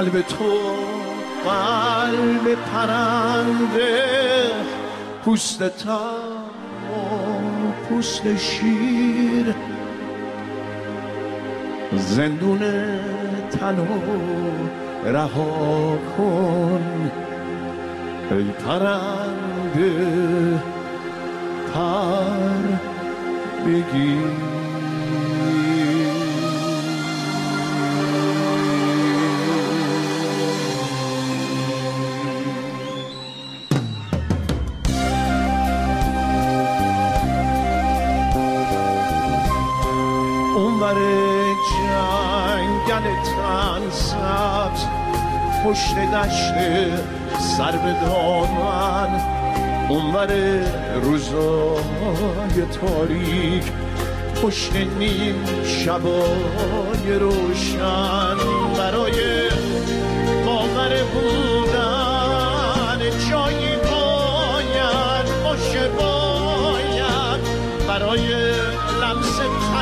قلب تو قلب پرنده، پوست تام و پوست شیر، زندون تنو رها کن ای پرنده، پر بگیر. اونور جنگل تن سبز، پشت دشت سر به دامن، اونور روزای تاریک، پشت نیم شبای روشن، برای باور بودن جایی باید باشه، باید برای لمس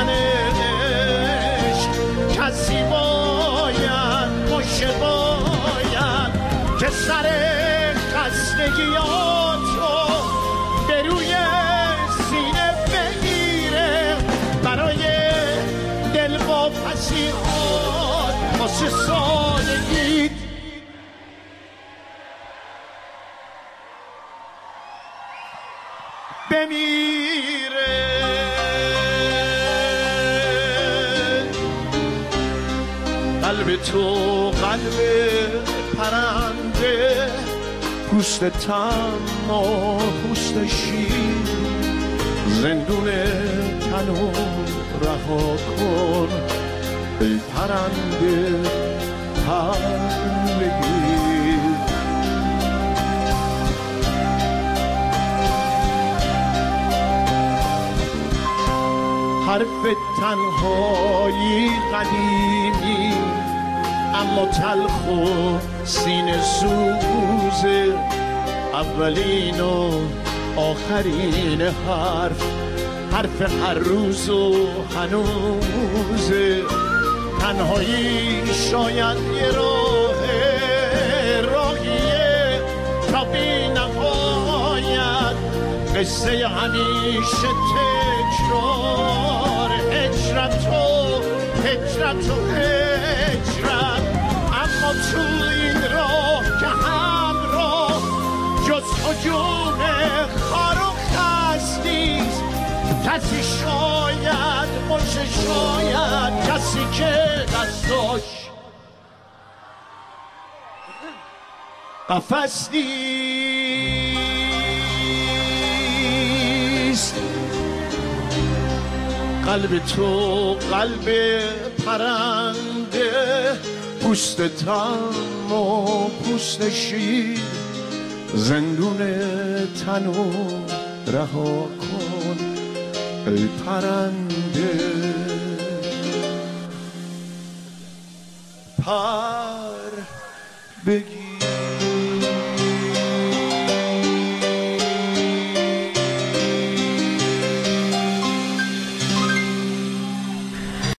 تنش کسی باید باشه، باید که سر خستگیاتو به روی سینه بگیره، برای دلواپسیات واسه سالگیت بمیره. قلب تو قلب پرنده، پوست تم و پوست شیر، زندون تنو رها کن ای پرنده، پر بگیر. حرف تنهایی قدیمی اما تلخ و سینه سوزه، اولین و آخرین حرف هر روز و هنوزه. تنهایی شاید یه راهیه تا بی نهایت، قصه همیشه تکرار، هجرت و هجرت و هجرت. اما تو این راه که همراه جز هجوم خار و خس نیست، کسی شاید باشه، شاید کسی که دستاش قفس نیست. قلب تو قلب پرنده، پوست تم و پوست شیر، زندون تنو رها کن ای پرنده، پر بگیر.